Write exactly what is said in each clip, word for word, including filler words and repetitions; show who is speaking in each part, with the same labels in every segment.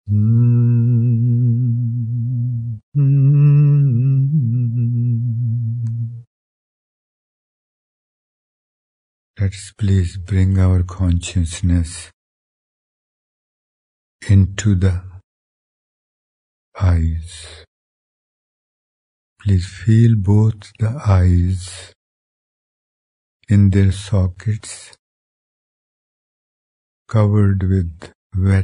Speaker 1: Let's please bring our consciousness into the eyes. Please feel both the eyes in their sockets, covered with wet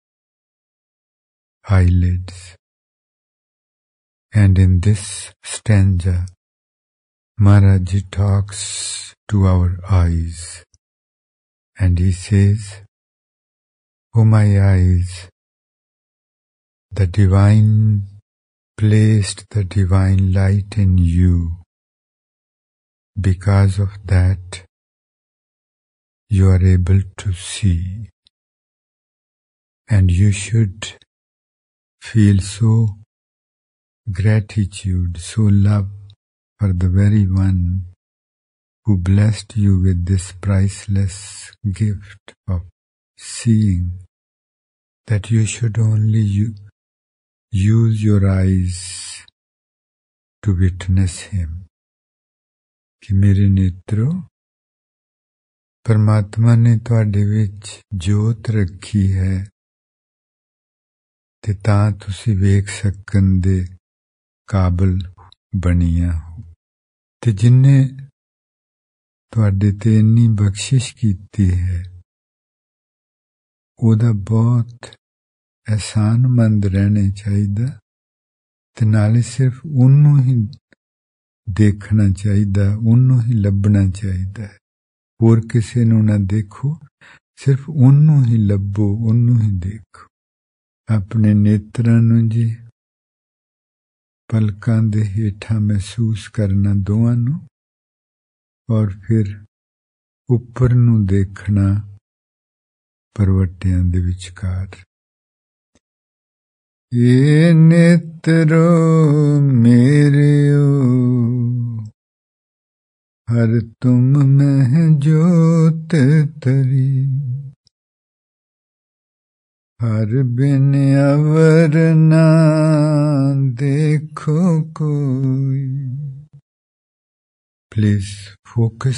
Speaker 1: eyelids. And in this stanza, Maharaji talks to our eyes, and he says, "O my eyes, the divine placed the divine light in you. Because of that, you are able to see. And you should feel so gratitude, so love for the very one who blessed you with this priceless gift of seeing, that you should only u- use your eyes to witness him." कि मेरे नेत्रो, परमात्मा ने तुहाडे विच जोत रखी है ते तां तुसी वेख सकन दे काबिल बनिया हो। ते जिन्ने तुहाडे ते इन्नी बख्शिश कीती है, ओदा बहुत एहसानमंद रहने चाहिदा ते नाले सिर्फ उन्नू ही देखना चाहिदा, उन्नू ही लभना चाहिदा है। होर किसे नू ना देखो, सिर्फ उन्नू ही लभो, उन्नू ही देखो। अपने नेत्रां नू जी पलकां दे हेठां महसूस करना दोवां नू, और फिर उपर नू देखना परवटियां दे विचकार। ये नेत्रो मेरेओ, हर तुम में जोत तरी, हर बिन अवर ना देखो कोई। Please focus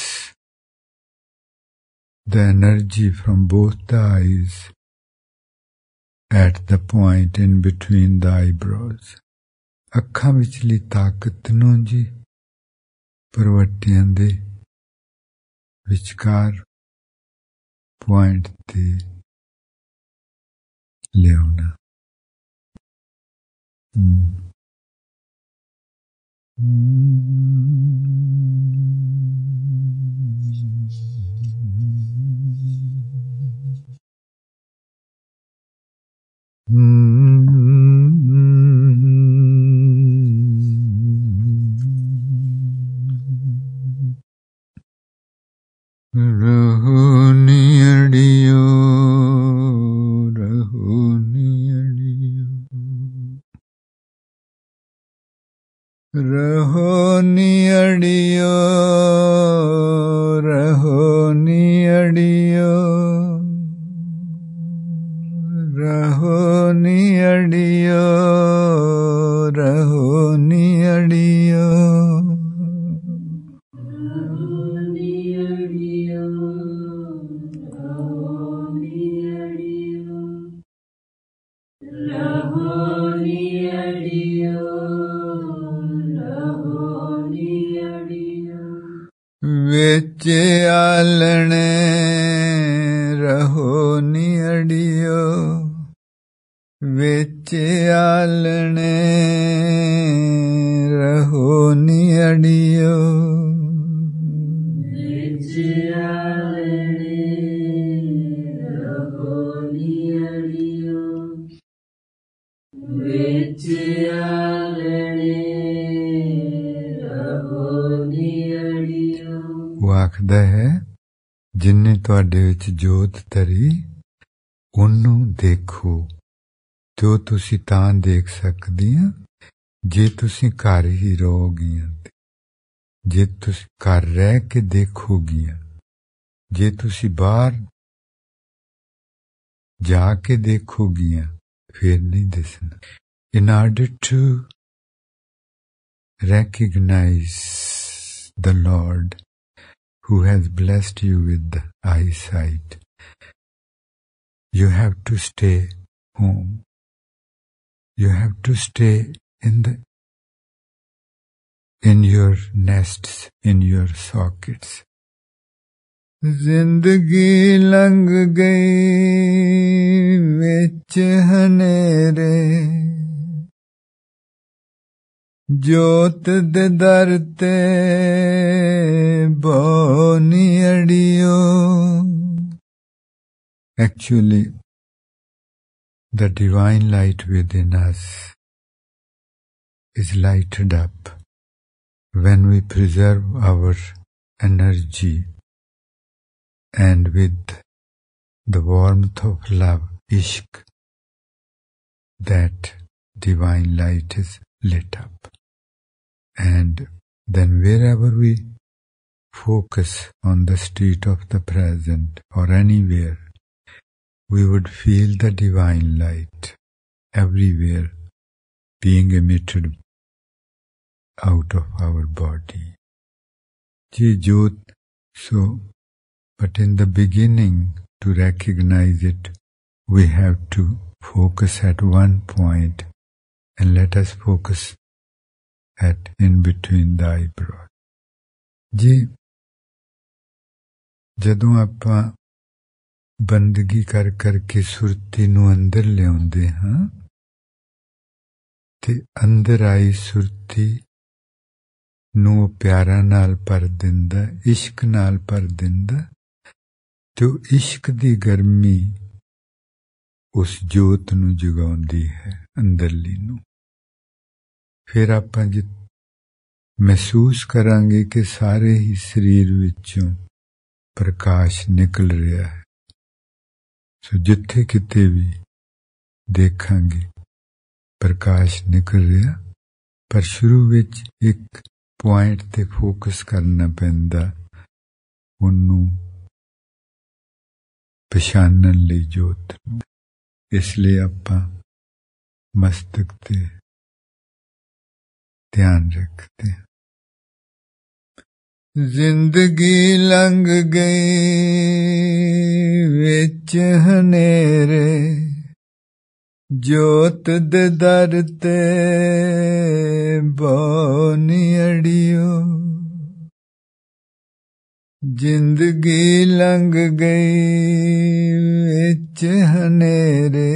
Speaker 1: the energy from both the eyes at the point in between the eyebrows. ਅੱਖਾਂ ਵਿਚਲੀ ਤਾਕਤ ਨੂੰ ਜੀ ਪਰਵਟਿਆਂ ਦੇ ਵਿਚਕਾਰ ਪੁਆਇੰਟ ਤੇ ਲਿਆਉਣਾ। रहो नियड़ियो, रहो नियड़ियो, रहो नियड़ियो, रहो नियड़ियो, रहो नियड़ियो, रहो नियड़ियो। विच आलणे रहो नियड़ियो, विच आलणे रहो नियड़ियो, विच आलणे रहो नियड़ियो, विच आलणे रहो नियड़ियो। वो आखदा है, जिन्ने तुहाडे विच जोत धरी ਉਹਨੂੰ ਦੇਖੋ। ਤੇ ਉਹ ਤੁਸੀਂ ਤਾਂ ਦੇਖ ਸਕਦੀਆਂ ਜੇ ਤੁਸੀਂ ਘਰ ਹੀ ਰਹੋਗੀਆਂ, ਜੇ ਤੁਸੀਂ ਘਰ ਰਹਿ ਕੇ ਦੇਖੋਗੀਆਂ। ਜੇ ਤੁਸੀਂ ਬਾਹਰ ਜਾ ਕੇ ਦੇਖੋਗੀਆਂ फिर नहीं दिसना. In order to recognize the Lord who has blessed you with the eyesight, you have to stay home. You have to stay in the in your nests, in your sockets. Zindagi lang gayi vich hanere, jot de dar te boni adiyo. Actually, the divine light within us is lighted up when we preserve our energy and with the warmth of love, ishq, that divine light is lit up. And then wherever we focus on the street of the present or anywhere, we would feel the divine light everywhere being emitted out of our body. Ji Jyot, so, but in the beginning, to recognize it, we have to focus at one point, and let us focus at in between the eyebrows. Ji, ਜਦੋਂ ਆਪਾਂ ਬੰਦਗੀ ਕਰ ਕਰਕੇ ਸੁਰਤੀ ਨੂੰ ਅੰਦਰ ਲਿਆਉਂਦੇ ਹਾਂ ਤੇ ਅੰਦਰ ਆਈ ਸੁਰਤੀ ਨੂੰ ਪਿਆਰਾਂ ਨਾਲ ਭਰ ਦਿੰਦਾ, ਇਸ਼ਕ ਨਾਲ ਭਰ ਦਿੰਦਾ, ਤੇ ਉਹ ਇਸ਼ਕ ਦੀ ਗਰਮੀ ਉਸ ਜੋਤ ਨੂੰ ਜਗਾਉਂਦੀ ਹੈ ਅੰਦਰਲੀ ਨੂੰ. ਫਿਰ ਆਪਾਂ ਜਿ ਮਹਿਸੂਸ ਕਰਾਂਗੇ ਕਿ ਸਾਰੇ ਹੀ ਸਰੀਰ ਵਿੱਚੋਂ ਪ੍ਰਕਾਸ਼ ਨਿਕਲ ਰਿਹਾ ਹੈ. ਸੋ ਜਿੱਥੇ ਕਿਤੇ ਵੀ ਦੇਖਾਂਗੇ ਪ੍ਰਕਾਸ਼ ਨਿਕਲ ਰਿਹਾ, ਪਰ ਸ਼ੁਰੂ ਵਿੱਚ ਇੱਕ ਪੁਆਇੰਟ ਤੇ ਫੋਕਸ ਕਰਨਾ ਪੈਂਦਾ, ਉਹਨੂੰ ਪਛਾਣਨ ਲਈ ਜੋਤ ਨੂੰ. ਇਸ ਲਈ ਆਪਾਂ ਮਸਤਕ ਤੇ ਧਿਆਨ ਰੱਖਦੇ ਹਾਂ. ਜ਼ਿੰਦਗੀ ਲੰਘ ਗਈ ਵਿੱਚ ਹਨੇਰੇ, ਜੋਤ ਦੇ ਦਰ ਤੇ ਬੋਨੀ ਅੜਿਓ. ਜ਼ਿੰਦਗੀ ਲੰਘ ਗਈ ਵਿੱਚ ਹਨੇਰੇ,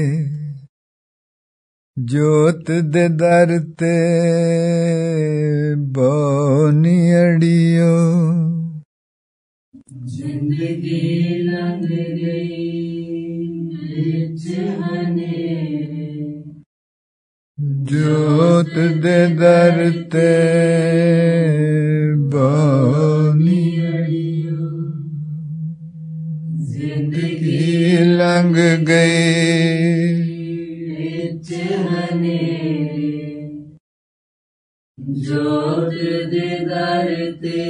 Speaker 1: ਜੋਤ ਦੇ ਦਰ ਤੇ ਬੋਨੀ ਅੜਿਓ. ਜ਼ਿੰਦਗੀ ਲੰਘ ਗਈ ਵਿੱਚ ਹਨੇਰੇ, ਜੋਤ ਦੇ ਦਰ ਤੇ ਬੋਨੀ ਅੜਿਓ. ਜ਼ਿੰਦਗੀ ਲੰਘ ਗਈ ਵਿੱਚ ਹਨੇਰੇ, ਜੋਤ ਦੇ ਦਰ ਤੇ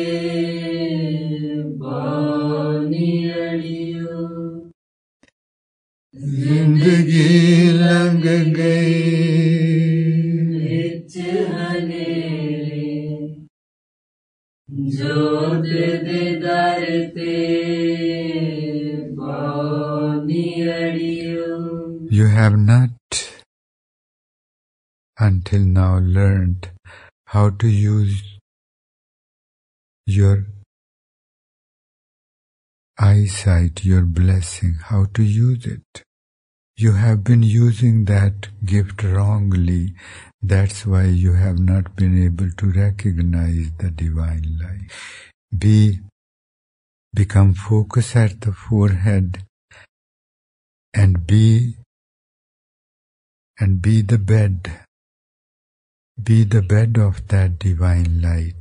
Speaker 1: ਬੋਨੀ ਅੜਿਓ. ਜ਼ਿੰਦਗੀ ਲੰਘ ਗਈ ਵਿੱਚ ਹਨੇਰੇ, ਜੋਤ ਦੇ ਦਰ ਤੇ Boney ਅੜਿਓ. You have not until now learned how to use your eyesight, your blessing, how to use it. You have been using that gift wrongly. That's why you have not been able to recognize the divine light. Be, become focused at the forehead and be, and be the bed. Be the bed of that divine light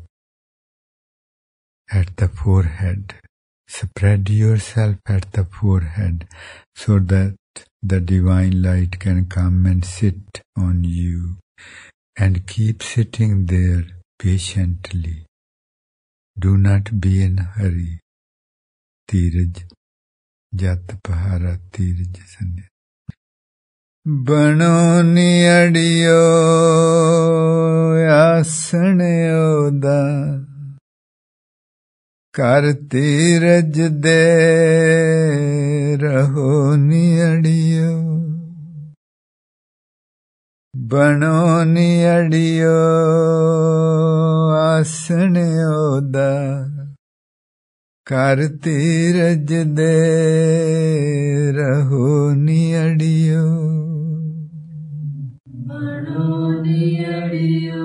Speaker 1: at the forehead. Spread yourself at the forehead so that the divine light can come and sit on you, and keep sitting there patiently. Do not be in a hurry. Tiraj Jat Pahara Tiraj Sanya. ਬਣੋ ਨਿਅੜਿਓ ਆਸਣ ਉਹਦਾ, ਕਰ ਧੀਰਜ ਦੇ ਰਹੋ ਨਿਅੜਿਓ। ਬਣੋ ਨਿਅੜਿਓ ਆਸਣ ਉਹਦਾ, ਕਰ ਧੀਰਜ ਦੇ ਰਹੋ ਨਿਅੜਿਓ।
Speaker 2: ਬਣੋ ਨਿਅੜਿਓ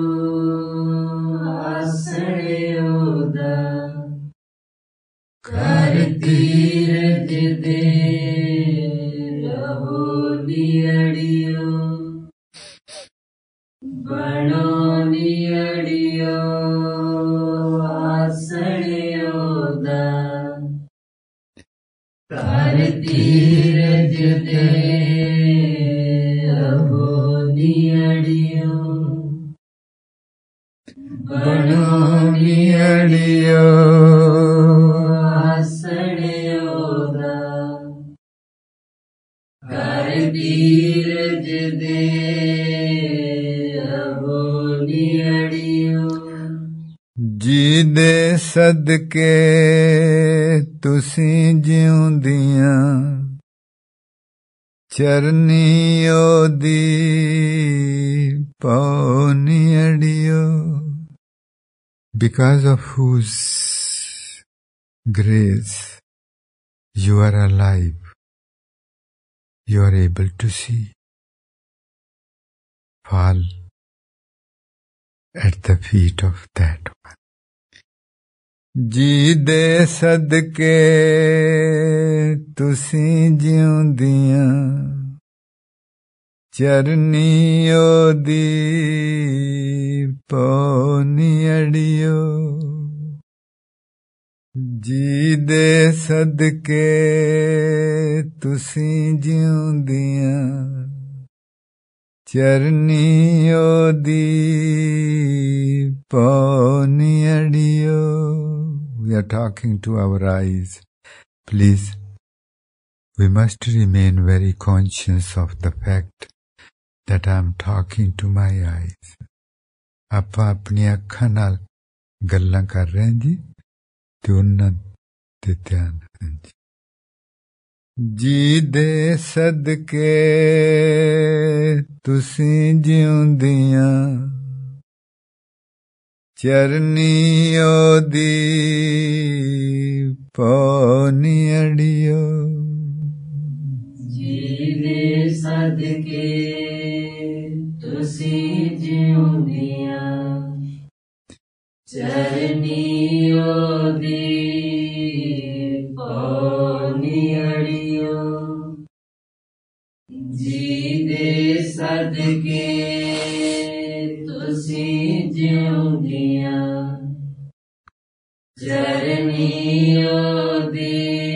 Speaker 2: ਆਸਣ ਉਹਦਾ, ਕਰ ਧੀਰਜ ਦੇ ਰਹੋ ਨਿਅੜਿਓ। ਬਣੋ ਨਿਅੜਿਓ ਆਸਣ ਉਹਦਾ, ਕਰ ਧੀਰਜ ਦੇ ਰਹੋ ਨਿਅੜਿਓ। ਬਣੋ ਨਿਅੜਿਓ ਆਸਣ ਉਹਦਾ, ਕਰ ਧੀਰਜ ਦੇ ਰਹੋ ਨਿਅੜਿਓ।
Speaker 1: ਜਿਹਦੇ ਸਦਕੇ ਤੁਸੀਂ ਜਿਉਂਦੀਆਂ, ਚਰਨੀ ਉਹਦੀ ਪਾਓ ਨਿਅੜਿਓ। Because of whose grace you are alive, you are able to see. Fall at the feet of that one. ਜਿਹਦੇ ਸਦਕੇ ਤੁਸੀਂ ਜਿਉਂਦੀਆਂ, ਚਰਨੀ ਉਹਦੀ ਪਾਓ ਨਿਅੜਿਓ। ਜਿਹਦੇ ਸਦਕੇ ਤੁਸੀਂ ਜਿਉਂਦੀਆਂ, ਚਰਨੀ ਉਹਦੀ ਪਾਓ ਨਿਅੜਿਓ। We are talking to our eyes. Please, we must remain very conscious of the fact that I am talking to my eyes. ਆਪਾਂ ਆਪਣੀਆਂ ਅੱਖਾਂ ਨਾਲ ਗੱਲਾਂ ਕਰ ਰਹੇ ਹਾਂ ਜੀ, ਤੇ ਉਹਨਾਂ ਤੇ ਧਿਆਨ ਰੱਖਣਾ ਜੀ। ਜਿਹਦੇ ਸਦਕੇ ਤੁਸੀਂ ਜਿਉਂਦੀਆਂ, ਚਰਨੀ ਉਹਦੀ ਪਾਓ ਨਿਅੜਿਓ।
Speaker 2: ਜਿਹਦੇ ਸਦਕੇ ਤੁਸੀਂ ਜਿਉਂਦੀਆਂ, ਚਰਨੀ ਉਹਦੀ ਪਾਓ ਨਿਅੜਿਓ। ਜਿਹਦੇ ਸਦਕੇ ਤੁਸੀਂ ਜਿਉਂਦੀਆਂ, ਚਰਨੀ ਉਹਦੀ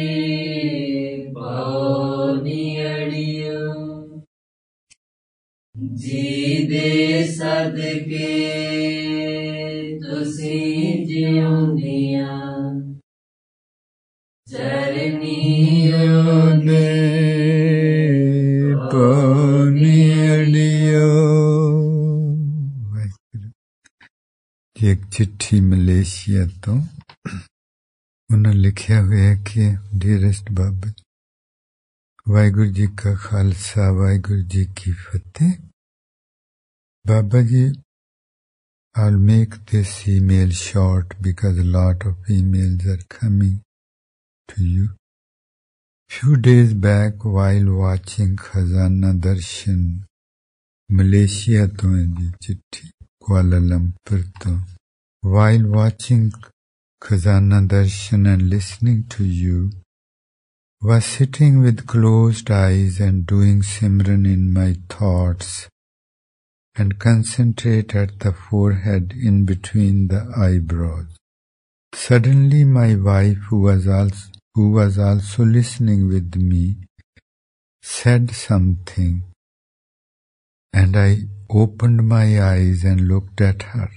Speaker 2: ਪਾਓ ਨਿਅੜਿਓ। ਜਿਹਦੇ ਸਦਕੇ ਤੁਸੀਂ ਜਿਉਂਦੀਆਂ, ਚਰਨੀ ਉਹਦੇ
Speaker 1: ਪਾਓ ਨਿਅੜਿਓ। ਇੱਕ ਚਿੱਠੀ ਮਲੇਸ਼ੀਆ ਤੋਂ ਉਹਨਾਂ ਲਿਖਿਆ ਹੋਇਆ ਕਿ ਡੀਅਰੈਸਟ ਬਾਬਾ, ਵਾਹਿਗੁਰੂ ਜੀ ਕਾ ਖਾਲਸਾ, ਵਾਹਿਗੁਰੂ ਜੀ ਕੀ ਫਤਿਹ। Baba ji, I'll make this email short because a lot of emails are coming to you. Few days back, while watching Khazana Darshan, Malaysia to the chitti, Kuala Lumpur to, while watching Khazana Darshan and listening to you, was sitting with closed eyes and doing Simran in my thoughts, and concentrate at the forehead in between the eyebrows. Suddenly my wife, who was also, who was also listening with me, said something, and I opened my eyes and looked at her.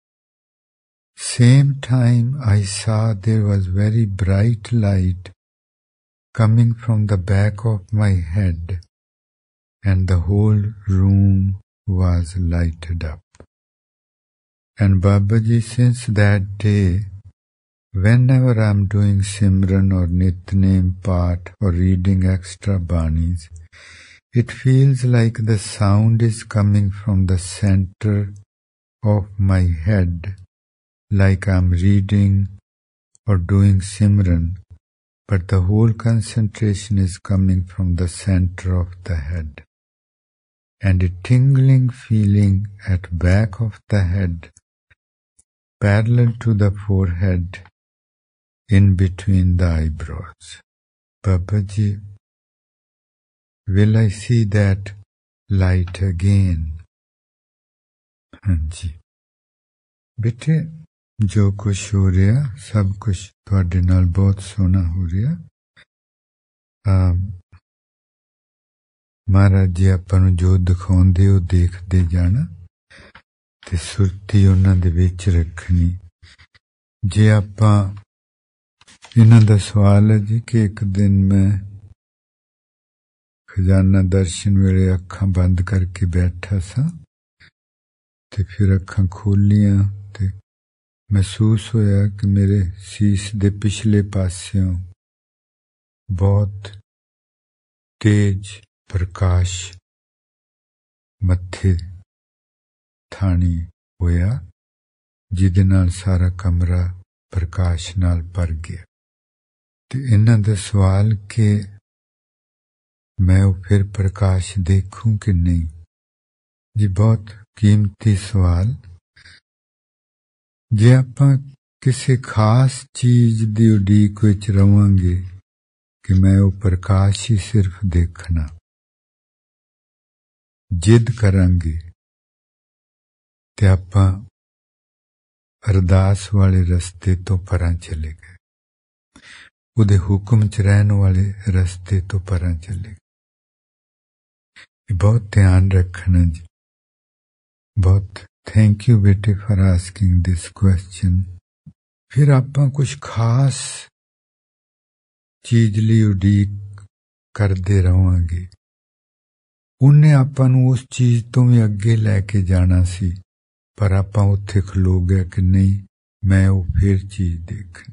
Speaker 1: Same time I saw there was very bright light coming from the back of my head and the whole room was lighted up. And Babaji, since that day, whenever I'm doing Simran or Nitnem Path or reading extra Banis, it feels like the sound is coming from the center of my head, like I'm reading or doing Simran, but the whole concentration is coming from the center of the head. And a tingling feeling at back of the head, parallel to the forehead, in between the eyebrows. Babaji, will I see that light again? ਹਾਂਜੀ ਬੇਟੇ, ਜੋ ਕੁਛ ਹੋ ਰਿਹਾ ਸਭ ਕੁਛ ਤੁਹਾਡੇ ਨਾਲ ਬਹੁਤ ਸੋਹਣਾ ਹੋ ਰਿਹਾ। ਮਹਾਰਾਜ ਜੀ ਆਪਾਂ ਨੂੰ ਜੋ ਦਿਖਾਉਂਦੇ ਉਹ ਦੇਖਦੇ ਜਾਣਾ ਤੇ ਸੁਰਤੀ ਉਹਨਾਂ ਦੇ ਵਿੱਚ ਰੱਖਣੀ। ਜੇ ਆਪਾਂ ਇਹਨਾਂ ਦਾ ਸਵਾਲ ਹੈ ਜੀ ਕਿ ਇੱਕ ਦਿਨ ਮੈਂ ਖਜ਼ਾਨਾ ਦਰਸ਼ਨ ਵੇਲੇ ਅੱਖਾਂ ਬੰਦ ਕਰਕੇ ਬੈਠਾ ਸਾਂ ਤੇ ਫਿਰ ਅੱਖਾਂ ਖੋਲੀਆਂ ਤੇ ਮਹਿਸੂਸ ਹੋਇਆ ਕਿ ਮੇਰੇ ਸੀਸ ਦੇ ਪਿਛਲੇ ਪਾਸਿਓਂ ਬਹੁਤ ਤੇਜ ਪ੍ਰਕਾਸ਼ ਮੱਥੇ ਥਾਣੀ ਹੋਇਆ, ਜਿਹਦੇ ਨਾਲ ਸਾਰਾ ਕਮਰਾ ਪ੍ਰਕਾਸ਼ ਨਾਲ ਭਰ ਗਿਆ। ਤੇ ਇਹਨਾਂ ਦਾ ਸਵਾਲ ਕਿ ਮੈਂ ਉਹ ਫਿਰ ਪ੍ਰਕਾਸ਼ ਦੇਖੂੰ ਕਿ ਨਹੀਂ, ਜੀ ਬਹੁਤ ਕੀਮਤੀ ਸਵਾਲ। ਜੇ ਆਪਾਂ ਕਿਸੇ ਖਾਸ ਚੀਜ਼ ਦੀ ਉਡੀਕ ਵਿੱਚ ਰਵਾਂਗੇ ਕਿ ਮੈਂ ਉਹ ਪ੍ਰਕਾਸ਼ ਹੀ ਸਿਰਫ ਦੇਖਣਾ, ਜਿੱਦ ਕਰਾਂਗੇ ਤੇ ਆਪਾਂ ਅਰਦਾਸ ਵਾਲੇ ਰਸਤੇ ਤੋਂ ਪਰਾਂ ਚਲੇ ਗਏ, ਉਹਦੇ ਹੁਕਮ 'ਚ ਰਹਿਣ ਵਾਲੇ ਰਸਤੇ ਤੋਂ ਪਰਾਂ ਚਲੇ ਗਏ। ਬਹੁਤ ਧਿਆਨ ਰੱਖਣਾ ਜੀ, ਬਹੁਤ ਥੈਂਕ ਯੂ ਬੇਟੇ ਫॉर ਆਸਕਿੰਗ ਦਿਸ ਕੁਐਸਚਨ। ਫਿਰ ਆਪਾਂ ਕੁਝ ਖਾਸ ਚੀਜ਼ ਲਈ ਉਡੀਕ ਕਰਦੇ ਰਹਾਂਗੇ, ਉਹਨੇ ਆਪਾਂ ਨੂੰ ਉਸ ਚੀਜ਼ ਤੋਂ ਵੀ ਅੱਗੇ ਲੈ ਕੇ ਜਾਣਾ ਸੀ, ਪਰ ਆਪਾਂ ਉੱਥੇ ਖਲੋ ਗਏ ਕਿ ਨਹੀਂ ਮੈਂ ਉਹ ਫਿਰ ਚੀਜ਼ ਦੇਖਣੀ।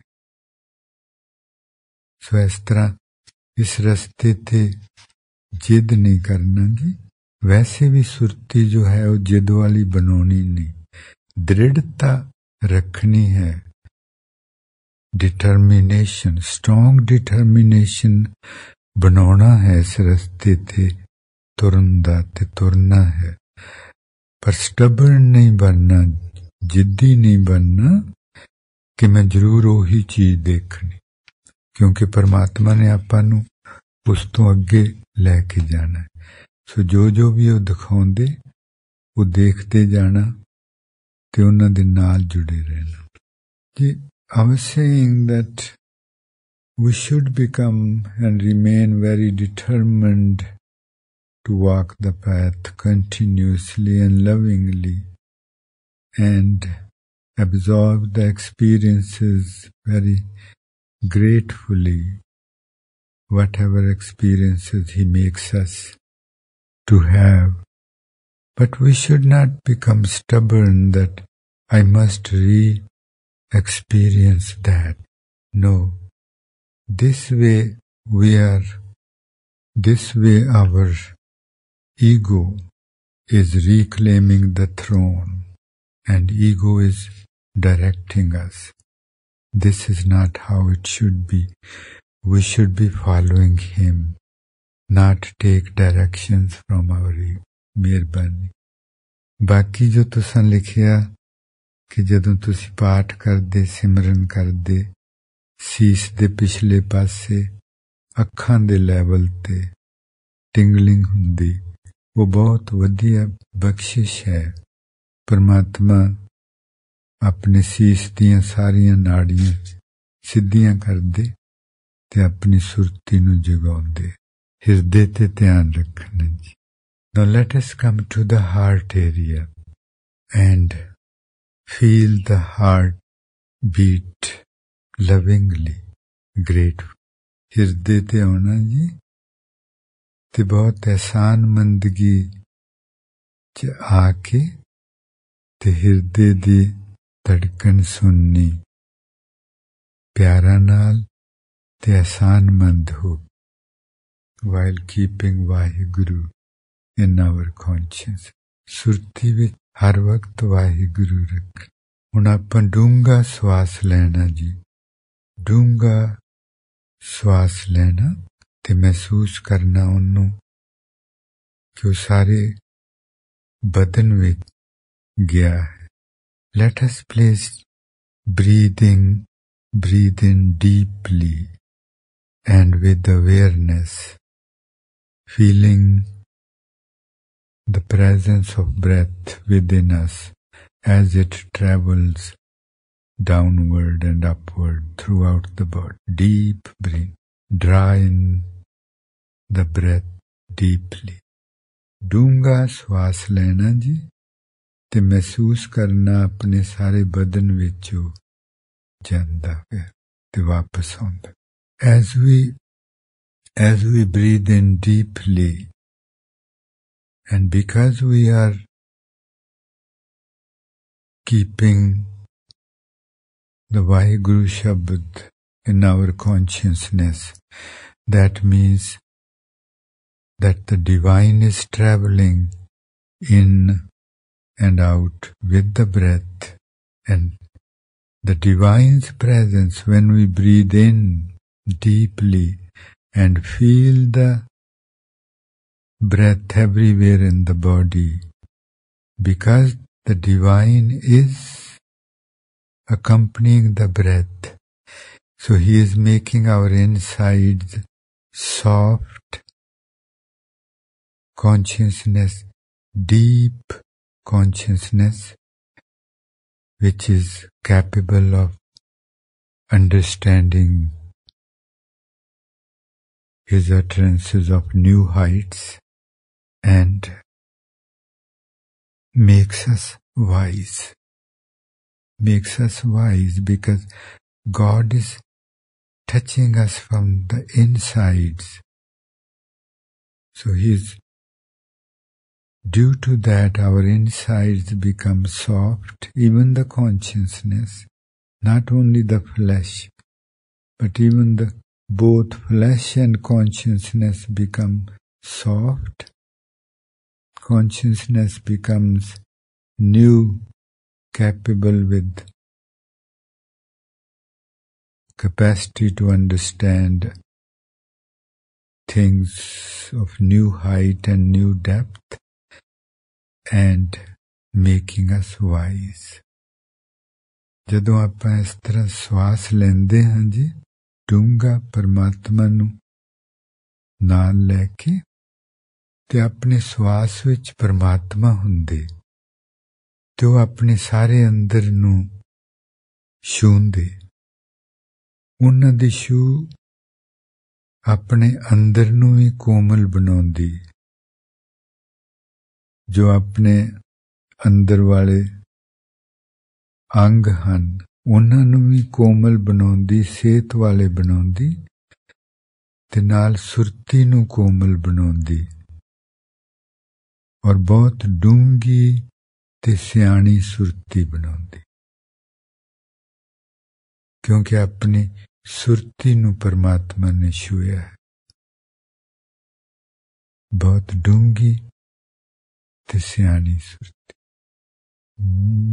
Speaker 1: ਸੋ ਇਸ ਤਰ੍ਹਾਂ ਇਸ ਰਸਤੇ ਤੇ ਜਿੱਦ ਨਹੀਂ ਕਰਨਾ ਜੀ। ਵੈਸੇ ਵੀ ਸੁਰਤੀ ਜੋ ਹੈ ਉਹ ਜਿੱਦ ਵਾਲੀ ਬਣਾਉਣੀ ਨਹੀਂ, ਦ੍ਰਿੜਤਾ ਰੱਖਣੀ ਹੈ, ਡਿਟਰਮੀਨੇਸ਼ਨ, ਸਟਰੋਂਗ ਡਿਟਰਮੀਨੇਸ਼ਨ ਬਣਾਉਣਾ ਹੈ ਇਸ ਰਸਤੇ ਤੇ ਤੁਰਨ ਦਾ ਤੇ ਤੁਰਨਾ ਹੈ। ਪਰ ਸਟਬਰਨ ਨਹੀਂ ਬਣਨਾ, ਜਿੱਦੀ ਨਹੀਂ ਬਣਨਾ ਕਿ ਮੈਂ ਜ਼ਰੂਰ ਉਹੀ ਚੀਜ਼ ਦੇਖਣੀ, ਕਿਉਂਕਿ ਪਰਮਾਤਮਾ ਨੇ ਆਪਾਂ ਨੂੰ ਉਸ ਤੋਂ ਅੱਗੇ ਲੈ ਕੇ ਜਾਣਾ ਹੈ। ਸੋ ਜੋ ਜੋ ਵੀ ਉਹ ਦਿਖਾਉਂਦੇ ਉਹ ਦੇਖਦੇ ਜਾਣਾ ਤੇ ਉਹਨਾਂ ਦੇ ਨਾਲ ਜੁੜੇ ਰਹਿਣਾ ਜੀ। I was saying that we should become and remain very determined to walk the path continuously and lovingly and absorb the experiences very gratefully, whatever experiences he makes us to have. But we should not become stubborn that I must re-experience that. No. This way we are, this way our ego is reclaiming the throne and ego is directing us. This is not how it should be. We should be following him, not take directions from our ego. ਮਿਹਰਬਾਨੀ। ਬਾਕੀ ਜੋ ਤੁਸਾਂ ਲਿਖਿਆ ਕਿ ਜਦੋਂ ਤੁਸੀਂ ਪਾਠ ਕਰਦੇ ਸਿਮਰਨ ਕਰਦੇ ਸੀਸ ਦੇ ਪਿਛਲੇ ਪਾਸੇ ਅੱਖਾਂ ਦੇ ਲੈਵਲ ਤੇ ਟਿੰਗਲਿੰਗ ਹੁੰਦੀ, ਉਹ ਬਹੁਤ ਵਧੀਆ ਬਖਸ਼ਿਸ਼ ਹੈ। ਪਰਮਾਤਮਾ ਆਪਣੇ ਸੀਸ ਦੀਆਂ ਸਾਰੀਆਂ ਨਾੜੀਆਂ ਸਿੱਧੀਆਂ ਕਰਦੇ ਤੇ ਆਪਣੀ ਸੁਰਤੀ ਨੂੰ ਜਗਾਉਂਦੇ। ਹਿਰਦੇ ਤੇ ਧਿਆਨ ਰੱਖਣਾ ਜੀ। Now let us come to the heart area and feel the heart beat lovingly, grateful. ਹਿਰਦੇ ਤੇ ਆਉਣਾ ਜੀ ते बहुत एहसान मंदगी च आके ते हिरदे दी धड़कन सुननी प्यारा नाल ते एहसान मंद हो while keeping Waheguru in our conscience. Surti विच हर वक्त वाहिगुरु रख। हुण आपां डूंगा श्वास लेना जी, डूंगा श्वास लेना ते महसूस करना उन्नू कि वो सारे बदन विच गया है। Let us place breathing, breathe in deeply and with awareness, feeling the presence of breath within us as it travels downward and upward throughout the body. Deep breath. Draw in the breath deeply. डूंगा श्वास लेना जी ते महसूस करना अपने सारे बदन विचों जांदा है ते वापस आउंदा। As we as we breathe in deeply, and because we are keeping the Vaheguru Shabad in our consciousness, that means that the divine is traveling in and out with the breath, and the divine's presence when we breathe in deeply and feel the breath everywhere in the body, because the divine is accompanying the breath, so he is making our insides soft consciousness, deep consciousness, which is capable of understanding his utterances of new heights and makes us wise. Makes us wise because God is touching us from the insides. So he is due to that our insides become soft, even the consciousness, not only the flesh, but even the both flesh and consciousness become soft. Consciousness becomes new, capable with capacity to understand things of new height and new depth, and making us wise. ਜਦੋਂ ਆਪਾਂ ਇਸ ਤਰ੍ਹਾਂ ਸਵਾਸ ਲੈਂਦੇ ਹਾਂ ਜੀ ਡੂੰਘਾ ਪਰਮਾਤਮਾ ਨੂੰ ਨਾਲ ਲੈ ਕੇ ਤੇ ਆਪਣੇ ਸਵਾਸ ਵਿੱਚ ਪਰਮਾਤਮਾ ਹੁੰਦੇ ਤੇ ਉਹ ਆਪਣੇ ਸਾਰੇ ਅੰਦਰ ਨੂੰ ਛੂੰਹਦੇ। ਉਹਨਾਂ ਦੀ ਛੂਹ ਆਪਣੇ ਅੰਦਰ ਨੂੰ ਵੀ ਕੋਮਲ ਬਣਾਉਂਦੀ, ਜੋ ਆਪਣੇ ਅੰਦਰ ਵਾਲੇ ਅੰਗ ਹਨ ਉਹਨਾਂ ਨੂੰ ਵੀ ਕੋਮਲ ਬਣਾਉਂਦੀ, ਸਿਹਤ ਵਾਲੇ ਬਣਾਉਂਦੀ ਤੇ ਨਾਲ ਸੁਰਤੀ ਨੂੰ ਕੋਮਲ ਬਣਾਉਂਦੀ ਔਰ ਬਹੁਤ ਡੂੰਘੀ ਤੇ ਸਿਆਣੀ ਸੁਰਤੀ ਬਣਾਉਂਦੀ, ਕਿਉਂਕਿ ਆਪਣੀ ਸੁਰਤੀ ਨੂੰ ਪਰਮਾਤਮਾ ਨੇ ਛੂਹਿਆ ਹੈ। ਬਹੁਤ ਡੂੰਘੀ ਤੇ ਸਿਆਣੀ ਸੁਰਤੀ।